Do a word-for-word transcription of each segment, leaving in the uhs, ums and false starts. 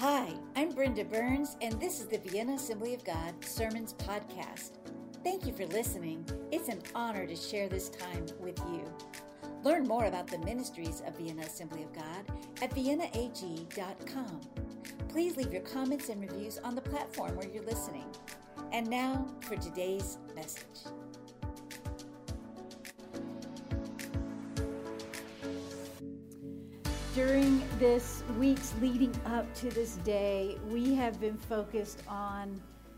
Hi, I'm Brenda Burns, and this is the Vienna Assembly of God Sermons Podcast. Thank you for listening. It's an honor to share this time with you. Learn more about the ministries of Vienna Assembly of God at vienna a g dot com. Please leave your comments and reviews on the platform where you're listening. And now for today's message. During this weeks leading up to this day, we have been focused on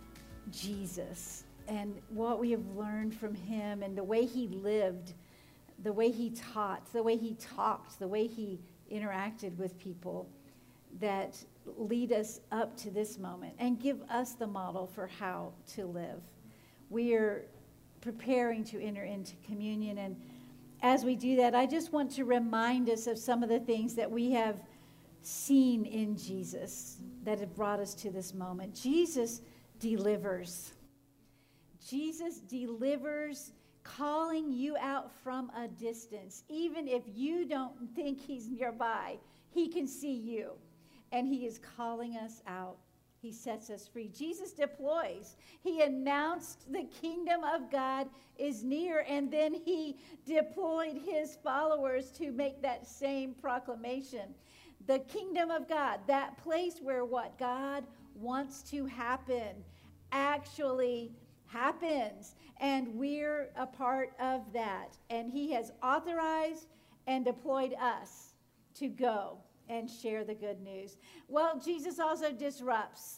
Jesus and what we have learned from him and the way he lived, the way he taught, the way he talked, the way he interacted with people that lead us up to this moment and give us the model for how to live. We are preparing to enter into communion, and as we do that, I just want to remind us of some of the things that we have seen in Jesus that have brought us to this moment. Jesus delivers. Jesus delivers, calling you out from a distance. Even if you don't think he's nearby, he can see you, and he is calling us out. He sets us free. Jesus deploys. He announced the kingdom of God is near, and then he deployed his followers to make that same proclamation. The kingdom of God, that place where what God wants to happen actually happens, and we're a part of that. And he has authorized and deployed us to go and share the good news. Well, Jesus also disrupts.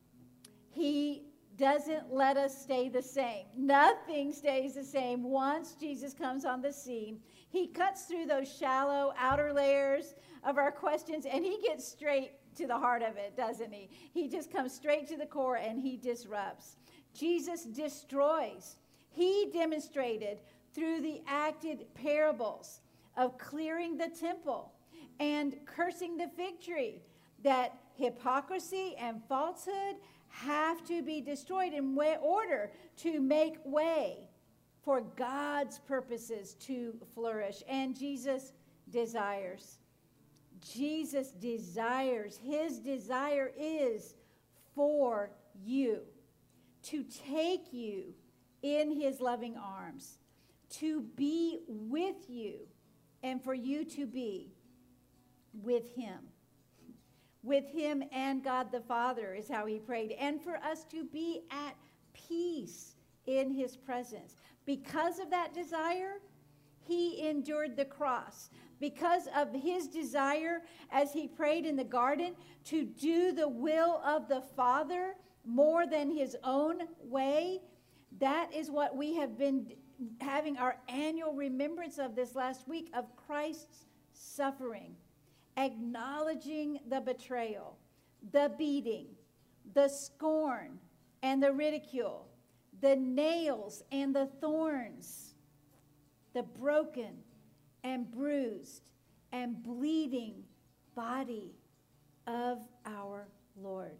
He doesn't let us stay the same. Nothing stays the same once Jesus comes on the scene. He cuts through those shallow outer layers of our questions, and he gets straight to the heart of it, doesn't he? He just comes straight to the core, and he disrupts. Jesus destroys. He demonstrated through the acted parables of clearing the temple and cursing the fig tree that hypocrisy and falsehood have to be destroyed in way, order to make way for God's purposes to flourish. And Jesus desires. Jesus desires. His desire is for you, to take you in his loving arms, to be with you, and for you to be with him. With him and God the Father is how he prayed. And for us to be at peace in his presence. Because of that desire, he endured the cross. Because of his desire, as he prayed in the garden, to do the will of the Father more than his own way, that is what we have been having our annual remembrance of this last week, of Christ's suffering. Acknowledging the betrayal, the beating, the scorn and the ridicule, the nails and the thorns, the broken and bruised and bleeding body of our Lord.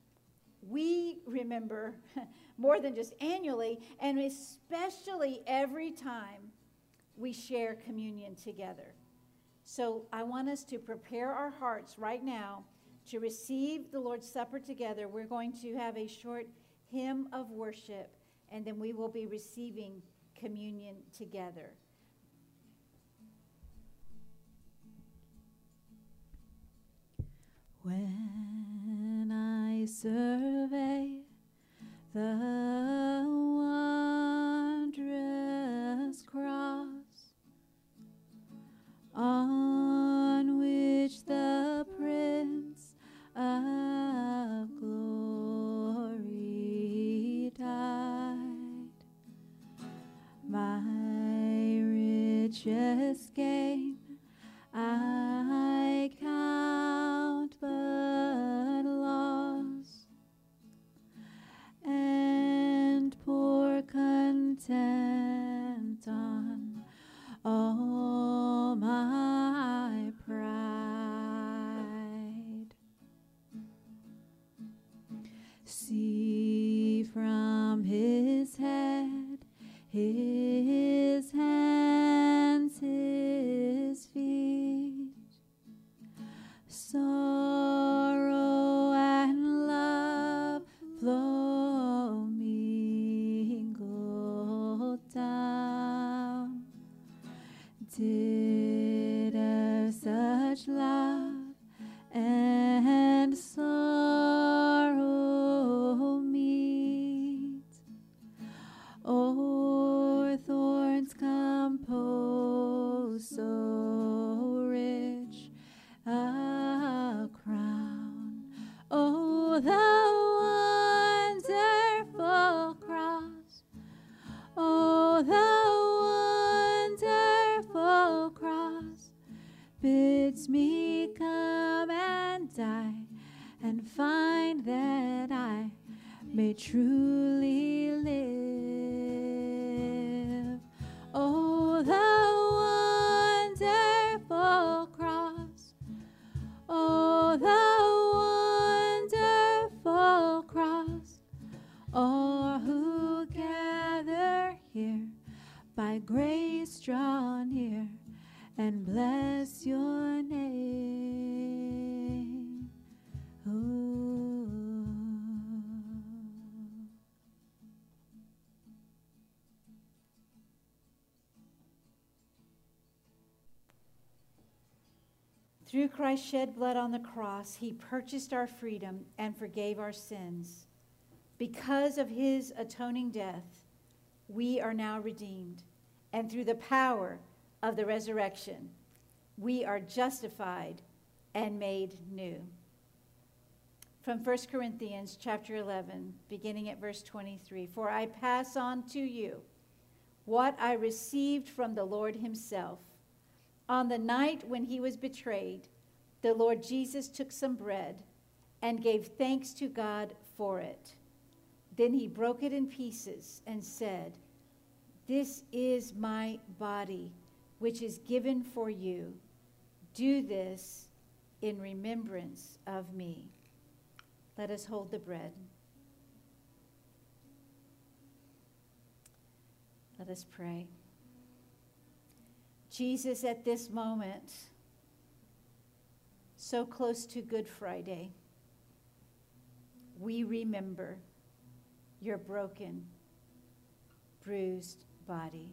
We remember more than just annually, and especially every time we share communion together. So I want us to prepare our hearts right now to receive the Lord's Supper together. We're going to have a short hymn of worship, and then we will be receiving communion together. When I survey the wondrous cross on which the Prince of Glory died, my richest gain I count but loss, and pour content on all my pride. See from his head, his hands, his feet, sorrow did of such love and sorrow meet, o'er thorns composed, so rich a crown. Oh, the wonderful cross. Oh, the wonderful cross bids me come and die and find that I may truly live. Oh, the wonderful cross. Oh, the wonderful cross. All who gather here by grace draw near and bless your name. Ooh. Through Christ's shed blood on the cross, he purchased our freedom and forgave our sins. Because of his atoning death, we are now redeemed. And through the power of the resurrection, we are justified and made new. From First Corinthians chapter eleven, beginning at verse twenty-three. For I pass on to you what I received from the Lord himself. On the night when he was betrayed, the Lord Jesus took some bread and gave thanks to God for it. Then he broke it in pieces and said, "This is my body, which is given for you. Do this in remembrance of me." Let us hold the bread. Let us pray. Jesus, at this moment, so close to Good Friday, we remember your broken, bruised body.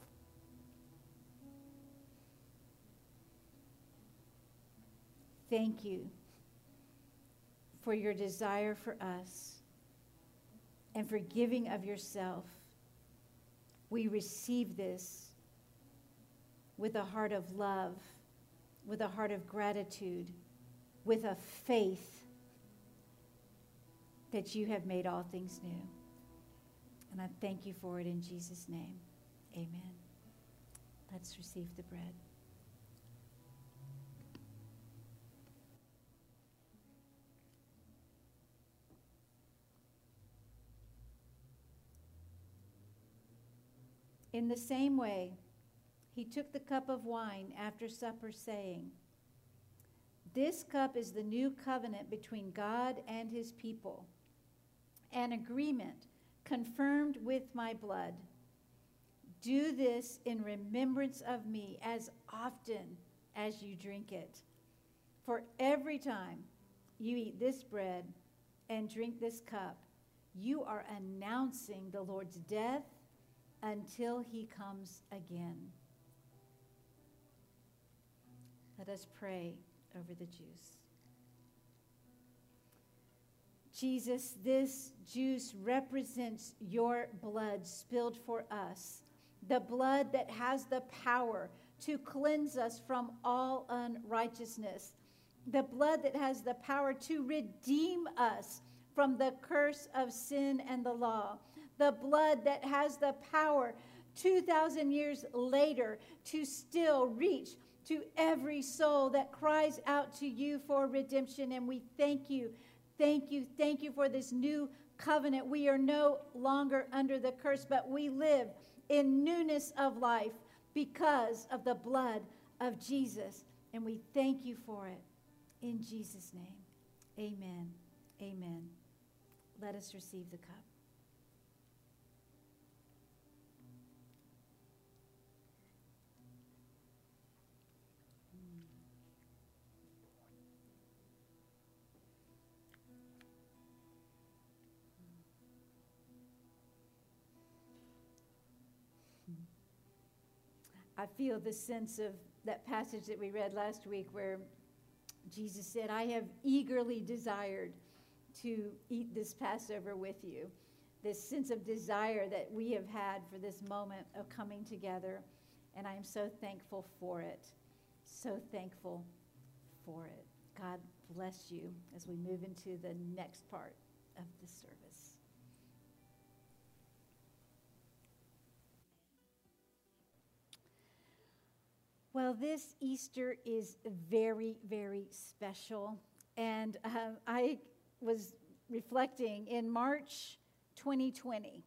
Thank you for your desire for us and for giving of yourself. We receive this with a heart of love, with a heart of gratitude, with a faith that you have made all things new. And I thank you for it in Jesus' name. Amen. Let's receive the bread. In the same way, he took the cup of wine after supper, saying, "This cup is the new covenant between God and his people, an agreement confirmed with my blood. Do this in remembrance of me as often as you drink it. For every time you eat this bread and drink this cup, you are announcing the Lord's death until he comes again." Let us pray over the juice. Jesus, this juice represents your blood spilled for us, the blood that has the power to cleanse us from all unrighteousness, the blood that has the power to redeem us from the curse of sin and the law, the blood that has the power two thousand years later to still reach to every soul that cries out to you for redemption. And we thank you, thank you, thank you for this new covenant. We are no longer under the curse, but we live in newness of life because of the blood of Jesus. And we thank you for it in Jesus' name. Amen. Amen. Let us receive the cup. I feel the sense of that passage that we read last week where Jesus said, I have eagerly desired to eat this Passover with you. This sense of desire that we have had for this moment of coming together. And I am so thankful for it. So thankful for it. God bless you as we move into the next part of the service. Well, this Easter is very, very special. And uh, I was reflecting in March twenty twenty,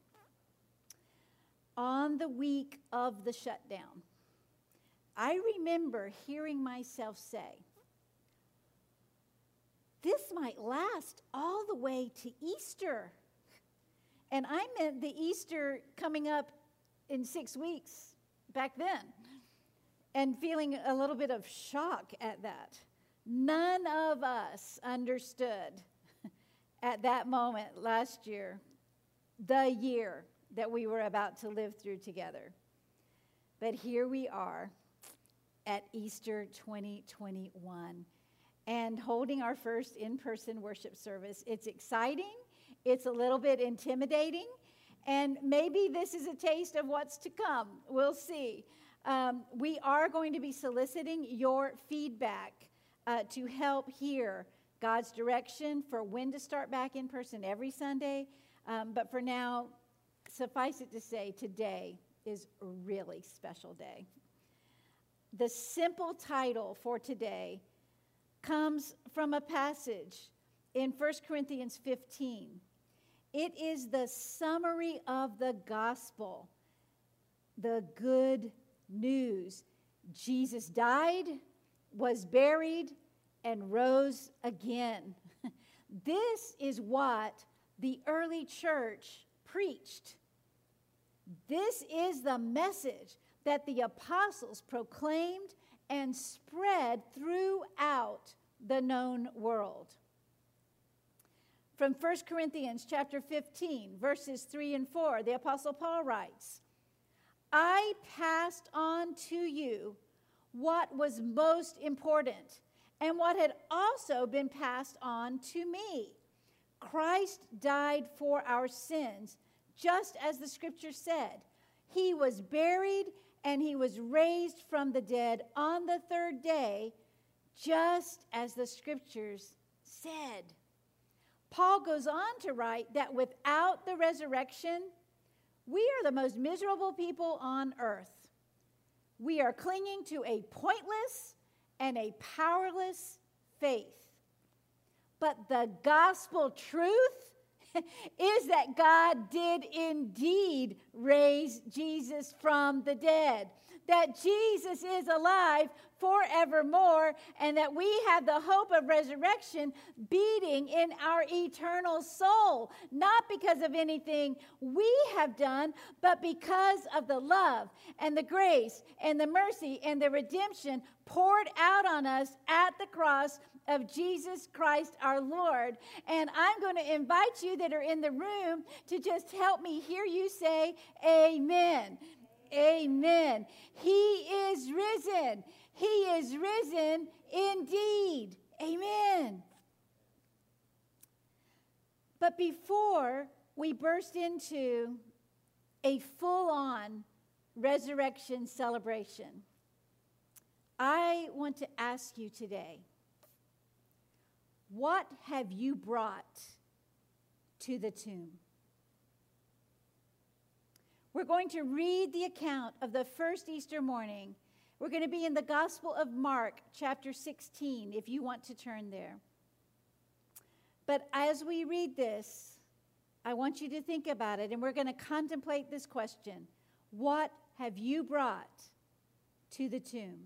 on the week of the shutdown, I remember hearing myself say, this might last all the way to Easter. And I meant the Easter coming up in six weeks back then, and feeling a little bit of shock at that. None of us understood at that moment last year, the year that we were about to live through together. But here we are at Easter twenty twenty-one and holding our first in-person worship service. It's exciting. It's a little bit intimidating. And maybe this is a taste of what's to come. We'll see. Um, we are going to be soliciting your feedback uh, to help hear God's direction for when to start back in person every Sunday. Um, but for now, suffice it to say, today is a really special day. The simple title for today comes from a passage in First Corinthians fifteen. It is the summary of the gospel, the good news. Jesus died, was buried, and rose again. This is what the early church preached. This is the message that the apostles proclaimed and spread throughout the known world. From First Corinthians chapter fifteen, verses three and four, the Apostle Paul writes, I passed on to you what was most important and what had also been passed on to me. Christ died for our sins, just as the scripture said. He was buried and he was raised from the dead on the third day, just as the scriptures said. Paul goes on to write that without the resurrection, we are the most miserable people on earth. We are clinging to a pointless and a powerless faith. But the gospel truth is that God did indeed raise Jesus from the dead, that Jesus is alive forevermore, and that we have the hope of resurrection beating in our eternal soul, not because of anything we have done, but because of the love and the grace and the mercy and the redemption poured out on us at the cross of Jesus Christ our Lord. And I'm going to invite you that are in the room to just help me hear you say amen. Amen. He is risen. He is risen indeed. Amen. But before we burst into a full-on resurrection celebration, I want to ask you today, what have you brought to the tomb? We're going to read the account of the first Easter morning. We're going to be in the Gospel of Mark, chapter sixteen, if you want to turn there. But as we read this, I want you to think about it, and we're going to contemplate this question. What have you brought to the tomb?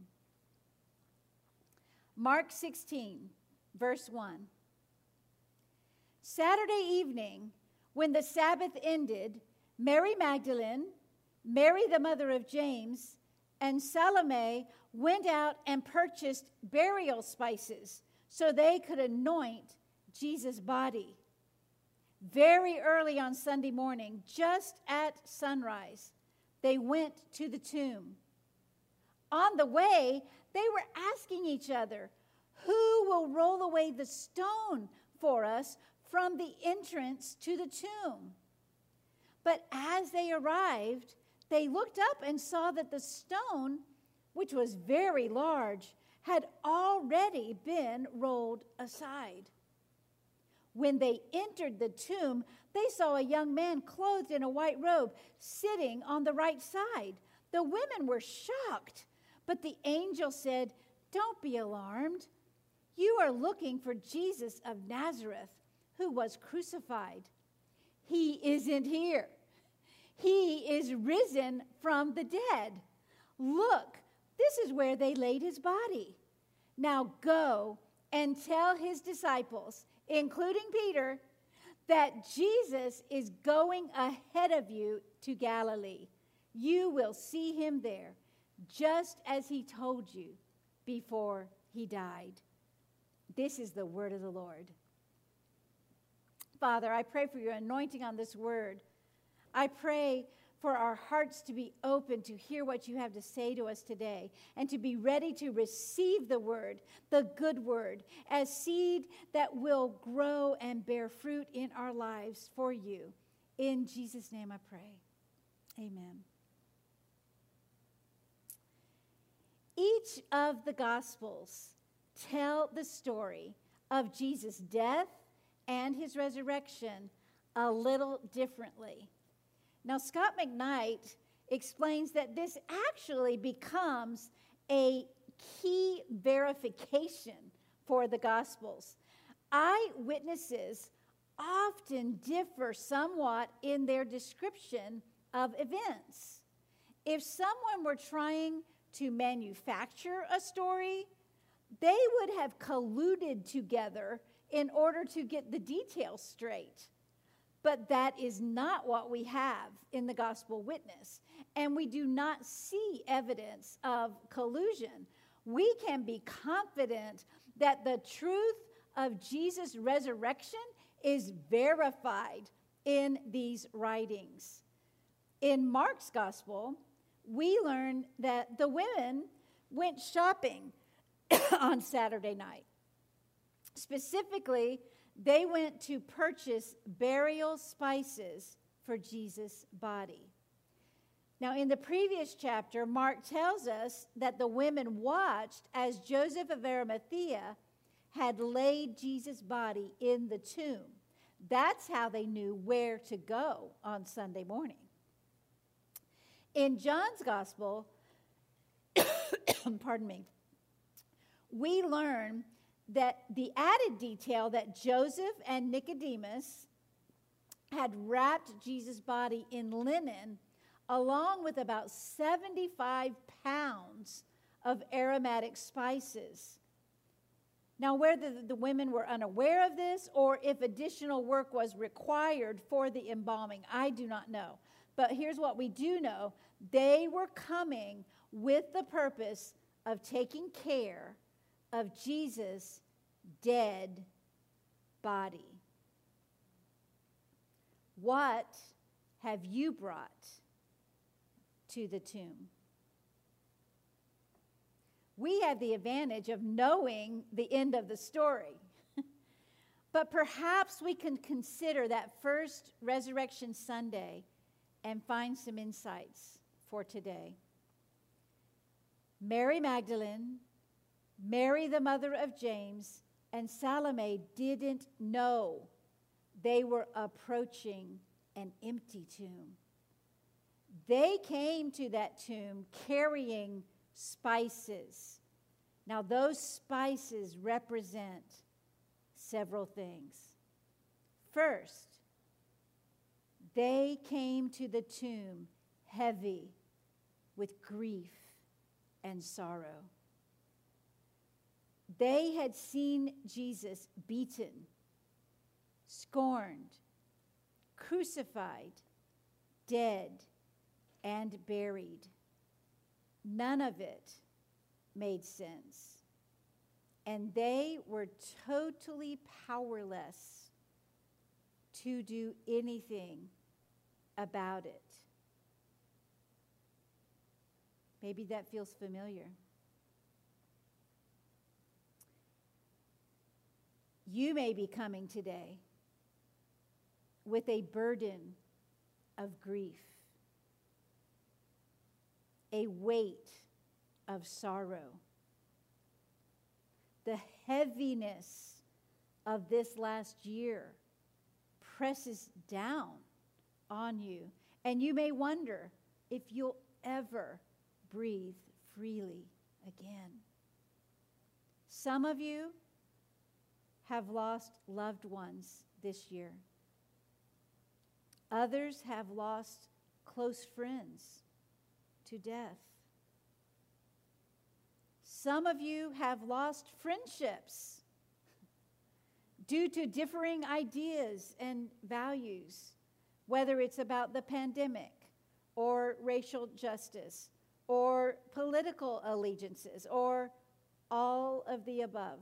Mark sixteen, verse one. Saturday evening, when the Sabbath ended, Mary Magdalene, Mary the mother of James, and Salome went out and purchased burial spices so they could anoint Jesus' body. Very early on Sunday morning, just at sunrise, they went to the tomb. On the way, they were asking each other, "Who will roll away the stone for us from the entrance to the tomb?" But as they arrived, they looked up and saw that the stone, which was very large, had already been rolled aside. When they entered the tomb, they saw a young man clothed in a white robe sitting on the right side. The women were shocked, but the angel said, "Don't be alarmed. You are looking for Jesus of Nazareth, who was crucified. He isn't here. He is risen from the dead. Look, this is where they laid his body. Now go and tell his disciples, including Peter, that Jesus is going ahead of you to Galilee. You will see him there, just as he told you before he died." This is the word of the Lord. Father, I pray for your anointing on this word. I pray for our hearts to be open to hear what you have to say to us today and to be ready to receive the word, the good word, as seed that will grow and bear fruit in our lives for you. In Jesus' name I pray. Amen. Each of the Gospels tell the story of Jesus' death and his resurrection a little differently. Now, Scott McKnight explains that this actually becomes a key verification for the Gospels. Eyewitnesses often differ somewhat in their description of events. If someone were trying to manufacture a story, they would have colluded together in order to get the details straight. But that is not what we have in the gospel witness. And we do not see evidence of collusion. We can be confident that the truth of Jesus' resurrection is verified in these writings. In Mark's gospel, we learn that the women went shopping on Saturday night. Specifically, they went to purchase burial spices for Jesus' body. Now, in the previous chapter, Mark tells us that the women watched as Joseph of Arimathea had laid Jesus' body in the tomb. That's how they knew where to go on Sunday morning. In John's gospel, pardon me, we learn that the added detail that Joseph and Nicodemus had wrapped Jesus' body in linen, along with about seventy-five pounds of aromatic spices. Now, whether the women were unaware of this or if additional work was required for the embalming, I do not know. But here's what we do know. They were coming with the purpose of taking care of Jesus' dead body. What have you brought to the tomb? We have the advantage of knowing the end of the story. But perhaps we can consider that first Resurrection Sunday and find some insights for today. Mary Magdalene, Mary the mother of James, and Salome didn't know they were approaching an empty tomb. They came to that tomb carrying spices. Now, those spices represent several things. First, they came to the tomb heavy with grief and sorrow. They had seen Jesus beaten, scorned, crucified, dead, and buried. None of it made sense. And they were totally powerless to do anything about it. Maybe that feels familiar. You may be coming today with a burden of grief, a weight of sorrow. The heaviness of this last year presses down on you, and you may wonder if you'll ever breathe freely again. Some of you have lost loved ones this year. Others have lost close friends to death. Some of you have lost friendships due to differing ideas and values, whether it's about the pandemic or racial justice or political allegiances or all of the above.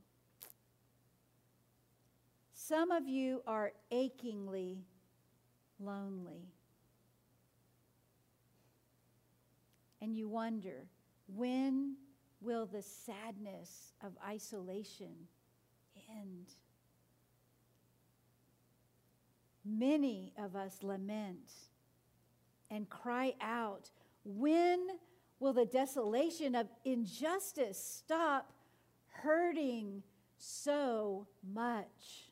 Some of you are achingly lonely. And you wonder, when will the sadness of isolation end? Many of us lament and cry out, when will the desolation of injustice stop hurting so much?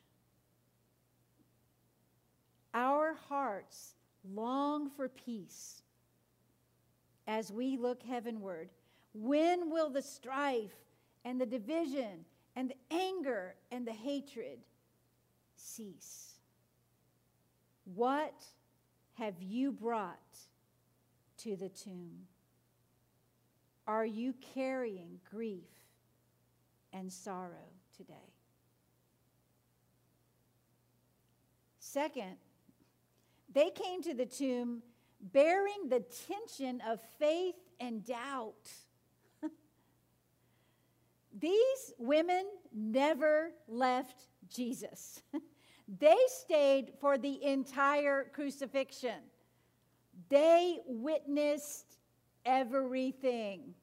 Our hearts long for peace as we look heavenward. When will the strife and the division and the anger and the hatred cease? What have you brought to the tomb? Are you carrying grief and sorrow today? Second, they came to the tomb bearing the tension of faith and doubt. These women never left Jesus. They stayed for the entire crucifixion. They witnessed everything.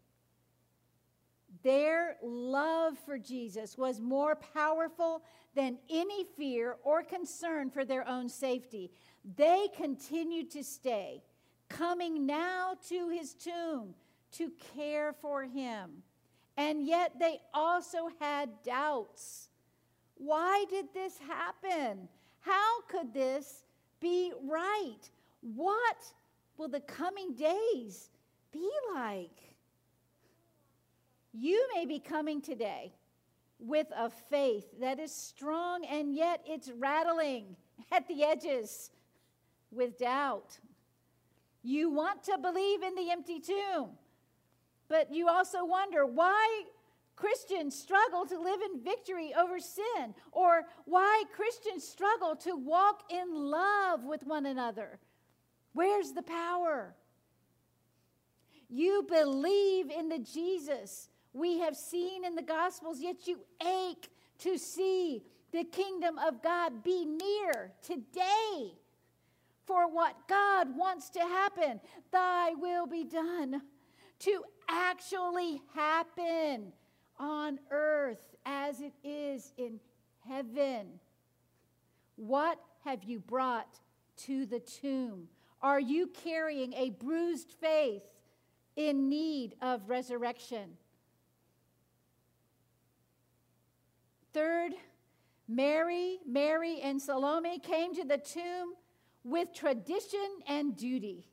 Their love for Jesus was more powerful than any fear or concern for their own safety. They continued to stay, coming now to his tomb to care for him. And yet they also had doubts. Why did this happen? How could this be right? What will the coming days be like? You may be coming today with a faith that is strong, and yet it's rattling at the edges with doubt. You want to believe in the empty tomb, but you also wonder why Christians struggle to live in victory over sin, or why Christians struggle to walk in love with one another. Where's the power? You believe in the Jesus we have seen in the Gospels, yet you ache to see the kingdom of God be near today. For what God wants to happen, thy will be done, to actually happen on earth as it is in heaven. What have you brought to the tomb? Are you carrying a bruised faith in need of resurrection? Third, Mary, Mary, and Salome came to the tomb with tradition and duty.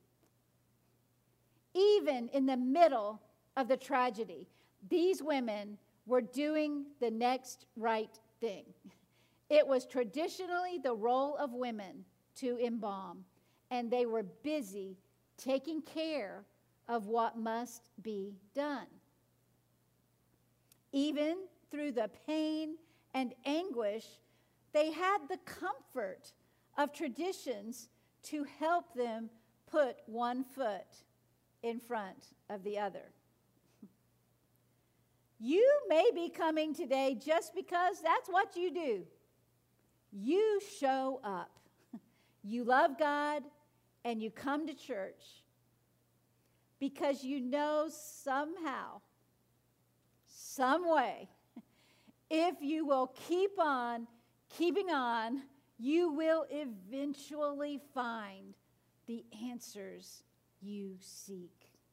Even in the middle of the tragedy, these women were doing the next right thing. It was traditionally the role of women to embalm, and they were busy taking care of what must be done. Even through the pain and anguish, they had the comfort of traditions to help them put one foot in front of the other. You may be coming today just because that's what you do. You show up. You love God and you come to church. because you know somehow, some way, if you will keep on keeping on, you will eventually find the answers you seek.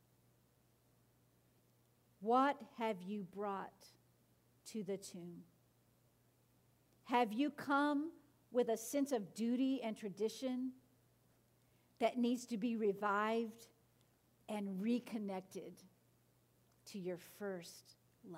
What have you brought to the tomb? Have you come with a sense of duty and tradition that needs to be revived and reconnected to your first love?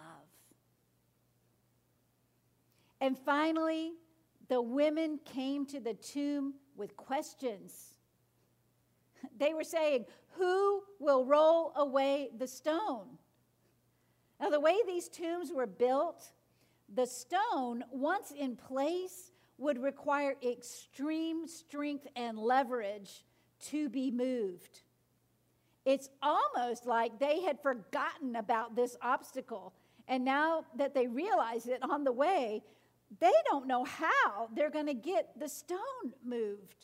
And finally, the women came to the tomb with questions. They were saying, who will roll away the stone? Now, the way these tombs were built, the stone, once in place, would require extreme strength and leverage to be moved. It's almost like they had forgotten about this obstacle. And now that they realize it on the way, they don't know how they're going to get the stone moved.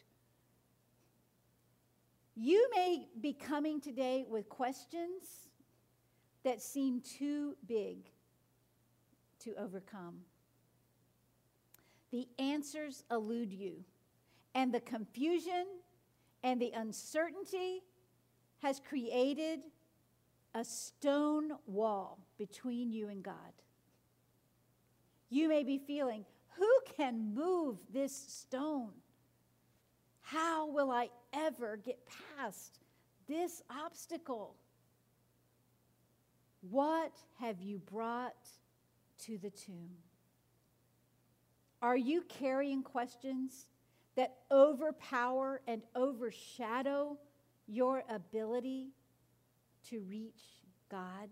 You may be coming today with questions that seem too big to overcome. The answers elude you, and the confusion and the uncertainty has created a stone wall between you and God. You may be feeling, who can move this stone? How will I ever get past this obstacle? What have you brought to the tomb? Are you carrying questions that overpower and overshadow your ability to reach God?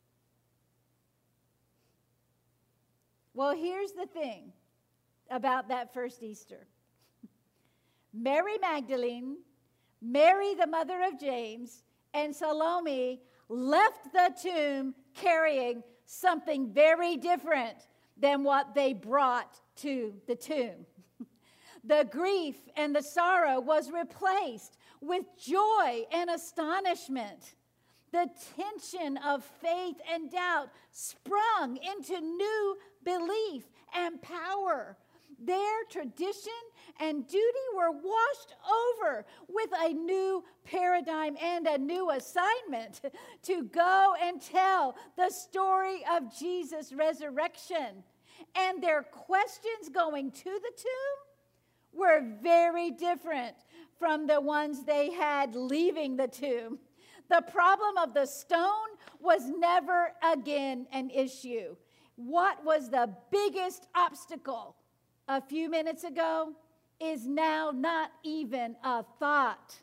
Well, here's the thing about that first Easter. Mary Magdalene, Mary the mother of James, and Salome left the tomb carrying something very different than what they brought to the tomb. The grief and the sorrow was replaced with joy and astonishment. The tension of faith and doubt sprung into new belief and power. Their tradition and duty were washed over with a new paradigm and a new assignment to go and tell the story of Jesus' resurrection. And their questions going to the tomb were very different from the ones they had leaving the tomb. The problem of the stone was never again an issue. What was the biggest obstacle a few minutes ago is now not even a thought.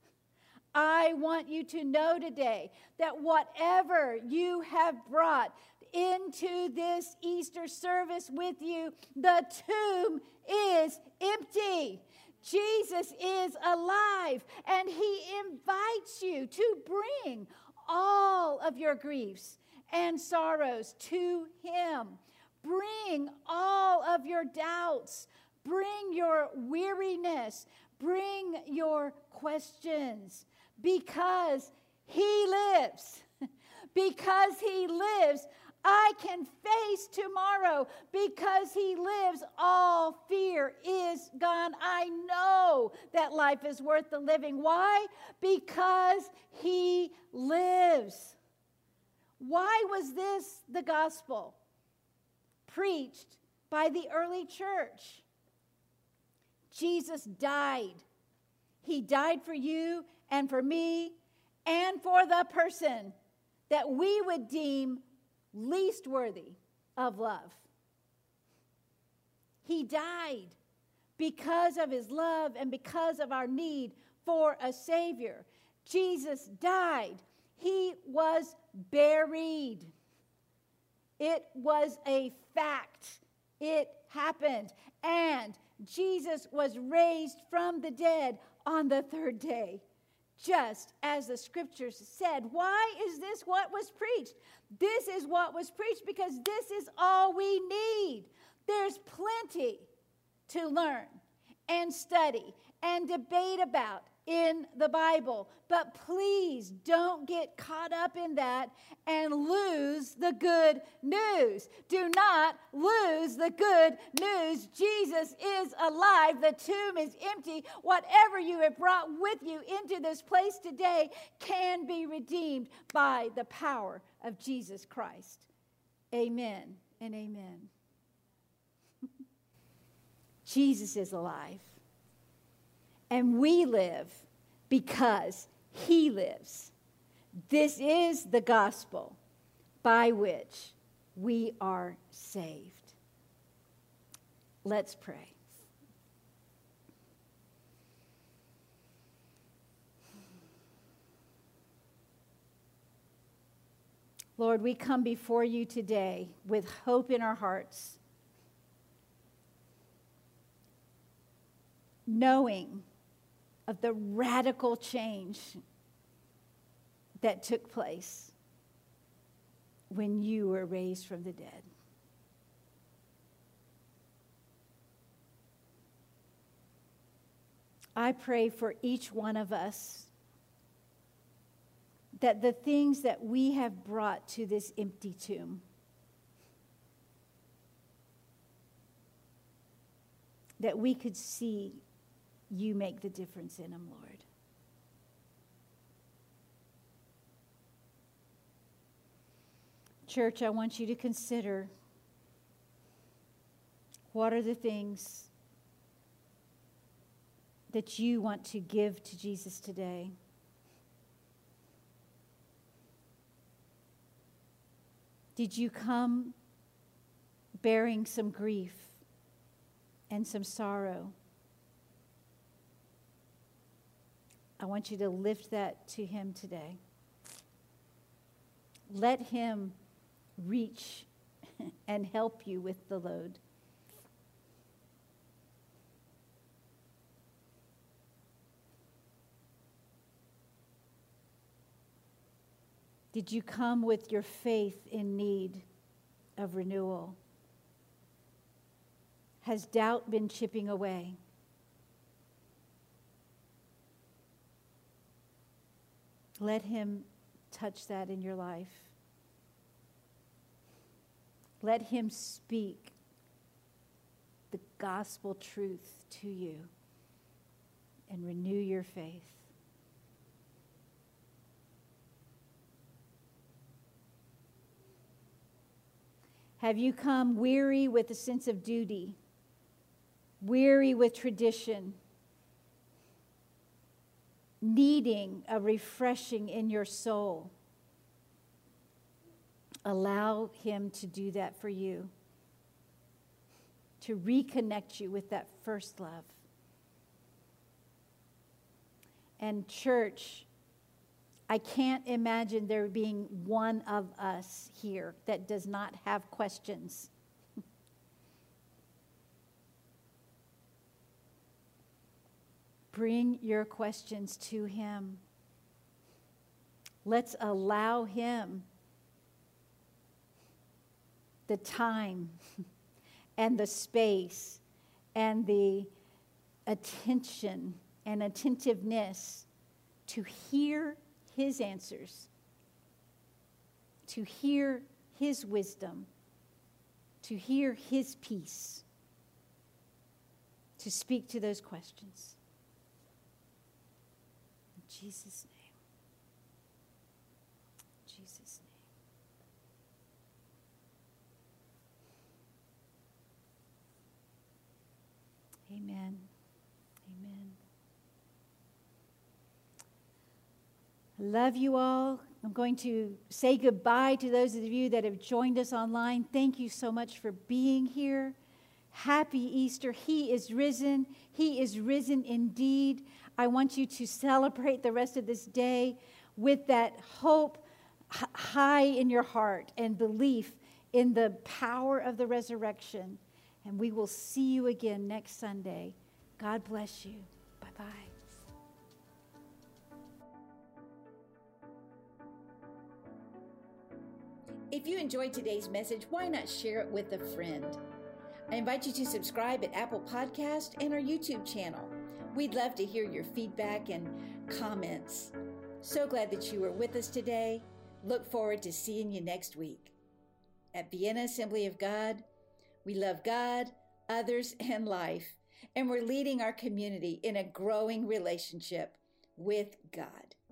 I want you to know today that whatever you have brought into this Easter service with you, the tomb is empty. Jesus is alive, and he invites you to bring all of your griefs and sorrows to him. Bring all of your doubts. Bring your weariness. Bring your questions, because he lives. Because he lives, I can face tomorrow. Because he lives, all fear is gone. I know that life is worth the living. Why? Because he lives. Why was this the gospel preached by the early church? Jesus died. He died for you and for me and for the person that we would deem least worthy of love. He died because of his love and because of our need for a Savior. Jesus died. He was buried. It was a fact. It happened. And Jesus was raised from the dead on the third day, just as the scriptures said. Why is this what was preached? This is what was preached because this is all we need. There's plenty to learn and study and debate about in the Bible. But please don't get caught up in that and lose the good news. Do not lose the good news. Jesus is alive. The tomb is empty. Whatever you have brought with you into this place today can be redeemed by the power of Jesus Christ. Amen and amen. Jesus is alive. And we live because he lives. This is the gospel by which we are saved. Let's pray. Lord, we come before you today with hope in our hearts, knowing of the radical change that took place when you were raised from the dead. I pray for each one of us that the things that we have brought to this empty tomb, that we could see you make the difference in them, Lord. Church, I want you to consider, what are the things that you want to give to Jesus today? Did you come bearing some grief and some sorrow? I want you to lift that to him today. Let him reach and help you with the load. Did you come with your faith in need of renewal? Has doubt been chipping away? Let him touch that in your life. Let him speak the gospel truth to you and renew your faith. Have you come weary with a sense of duty, weary with tradition, needing a refreshing in your soul? Allow him to do that for you, to reconnect you with that first love. And church, I can't imagine there being one of us here that does not have questions. Bring your questions to him. Let's allow him the time and the space and the attention and attentiveness to hear his answers, to hear his wisdom, to hear his peace, to speak to those questions. In Jesus' name. In Jesus' name. Amen. Amen. I love you all. I'm going to say goodbye to those of you that have joined us online. Thank you so much for being here. Happy Easter. He is risen. He is risen indeed. I want you to celebrate the rest of this day with that hope high in your heart and belief in the power of the resurrection. And we will see you again next Sunday. God bless you. Bye-bye. If you enjoyed today's message, why not share it with a friend? I invite you to subscribe at Apple Podcast and our YouTube channel. We'd love to hear your feedback and comments. So glad that you were with us today. Look forward to seeing you next week. At Vienna Assembly of God, we love God, others, and life, and we're leading our community in a growing relationship with God.